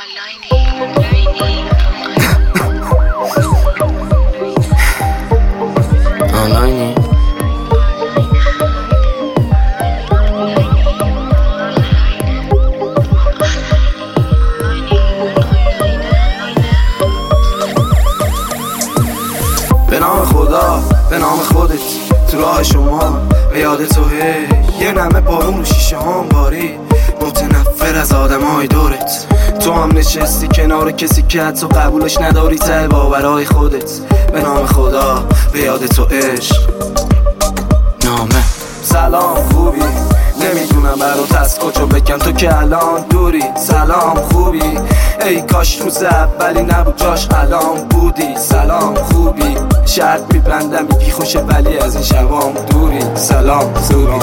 آنلاینی به نام خدا، به نام خودت، تو راه شما به یاد تو یه نمه بارون رو شیشه هم باری، متنفر از آدم های دورت. تو هم نشستی کنار کسی که حتی قبولش نداری ته باورهای خودت. به نام خدا، به یاد تو عشق نامه. سلام خوبی؟ نمیدونم برات از کجا بگم تو که الان دوری. سلام خوبی؟ ای کاش روز اولی نبود جاش الان بودی. سلام خوبی؟ شرط میبندم میگی خوشه ولی از این شبام دوری. سلام خوبی؟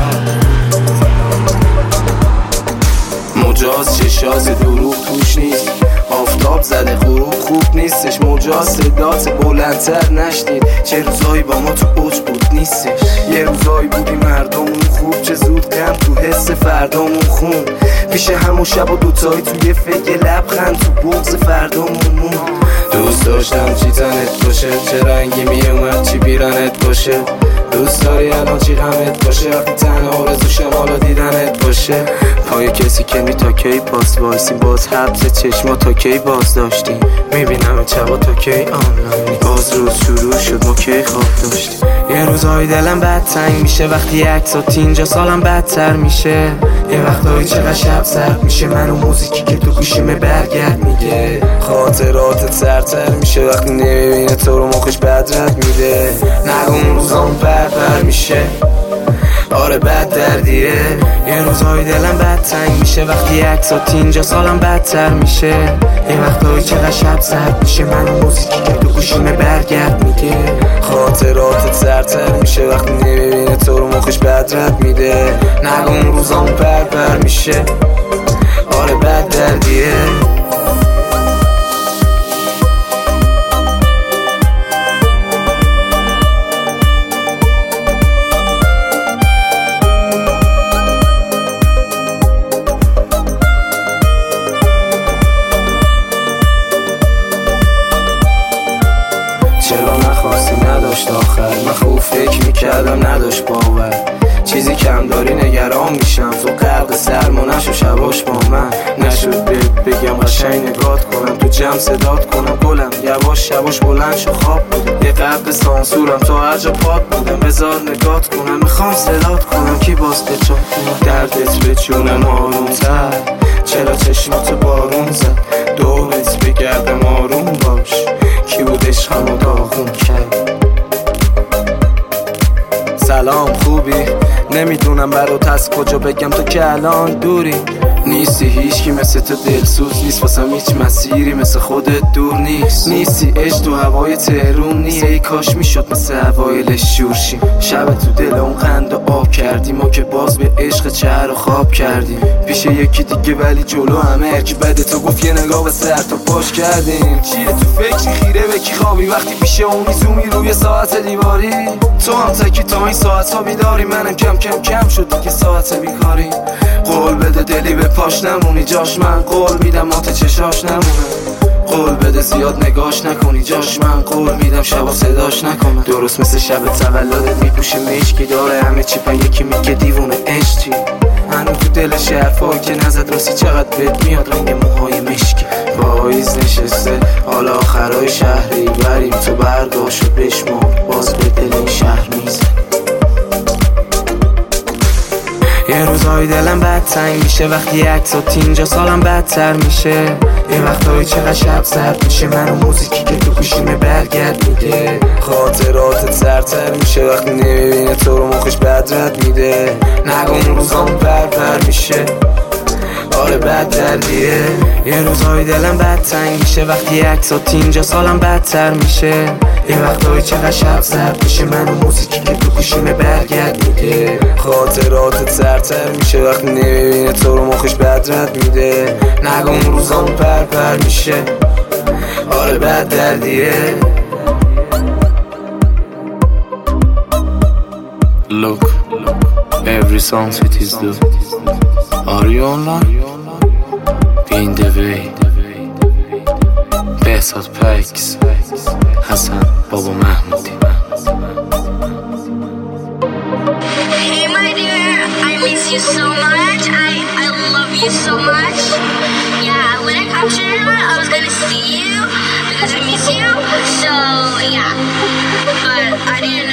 مجاز چشاز دروغ توش نیست، آفتاب زده غروب خوب نیستش. مجاز صدات بلندتر نشنید، چه روزایی با ما تو اوج بود نیستش. یه روزایی بودی مردمون خوب، چه زود غم تو حس فردامون خون. پیش همون شب و دوتایی توی فکر لبخند تو بغض فردامون. دوست داشتم چی تنت باشه، چه رنگی میومد چی بیرنت باشه. دوست داری الان چی غمت باشه، وقتی تنها آرزوشم حالا دیدنت باشه. پای کسی که می تا کی پاس وایسی، باز حبس چشما تا کی باز داشتیم. میبینم چبا تا کی آنلاینی، باز روز شروع شد ما کی خواب داشتیم. یه روزهای دلم بد تنگ میشه وقتی عکسات اینجا، سالم بدتر میشه. یه وقتایی چقدر شب سرد میشه، من و موزیکی که تو گوشیمه برگرد میگه. خاطراتت سرتر میشه وقتی نمیبینه تو رو مخش بدرد میده. نگو اون روزام بر میشه، آره بد دردیه. یه روزهای دلم بد تنگ میشه وقتی عکسات اینجا، سالم بدتر میشه. یه وقتایی چقدر شب سرد میشه، من و موزیکی که تو گوشیمه برگرد میگه. خاطراتت سرتر میشه وقتی نمیبینه تو رو مخش بدرد میده. نگو اون روزام بر میشه، آره بد دردیه. چرا نخواستی نداشت آخر، من خوب فکر میکردم نداشت باور. چیزی کم داری نگران میشم، تو غرق سرما نشو شباش با من. نشد بگم قشنگ نگات کنم، تو جمع صدات کنم گلم. یواش یواش بلند شو خواب بودم، یه قبل سانسورم تا هر جا پاد بودم. بذار نگات کنم، میخوام صدات کنم کی باز بچام کنم. دردت به جونم آرومتر، چرا چشمات بارون زد. دورت بگردم آروم باش، کی بود عشقمو داغون کرد. سلام خوبی؟ نمیدونم برات از کجا بگم تو که الان دوری. نیستی هیچکی مثل تو دلسوز نیست، واسم هیچ مسیری مثل خودت دور نیست. نیستی عشق تو هوای تهرون نیست، ای کاش میشد مثل اوایلش شور شیم. شب تو دل اون قند آب کردیم، ما که باز به عشق چهر و خواب کردیم. پیش یکی دیگه ولی جلو همه هرکی بده تو گفت یه نگاه به سر تا پاش کردیم. چیه تو فکری خیره به کی خوابی، وقتی پیش اون میزومی روی ساعت دیواری. تو هم تکی تا این ساعت ها بیداری، منم کم کم شد دیگه ساعت بیکاری. قول بده دلی به پاش نمونی جاش، من قول میدم مات چشاش نمونه. قول بده زیاد نگاش نکنی جاش، من قول میدم شبا صداش نکنه. درست مثل شب تولدت میپوشه مشکی، داره همه چی پا یکی میگه دیوونه عشقی. هنو تو دلش حرفایی که نزد راستی چقدر بهت میاد رنگ موهای مشکی. پاییز نشسته حالا آخرای شهری، بریم تو برداشت و بشمار باز به دل این شهر میزن. یه روزهای دلم بد تنگ میشه وقتی عکسات اینجا، سالم بدتر میشه. یه وقتایی چقدر شب سرد میشه، من و موزیکی که تو گوشیمه برگرد میگه. خاطراتت سرتر میشه وقتی نمیبینه تو رو مخش بدرد میده. نگو اون روزام بر میشه، آره بد دردیه. یه روزهای دلم بد تنگ میشه وقتی عکسات اینجا، سالم بدتر میشه. یه وقتایی چقدر شب سرد میشه، من و موزیکی که تو گوشیمه برگرد میگه. خاطراتت سرتر میشه وقتی نمیبینه تو رو مخش بدرد میده. نگو اون روزام بر میشه، آره بد دردیه. Look, every song it is do. Are you online? In the way مهساد پیکس حسن بابا محمودی. Hey my dear, I miss you so much. I love you so much. Yeah, when I come to Iran, I was gonna see you because I miss you. So yeah, but I didn't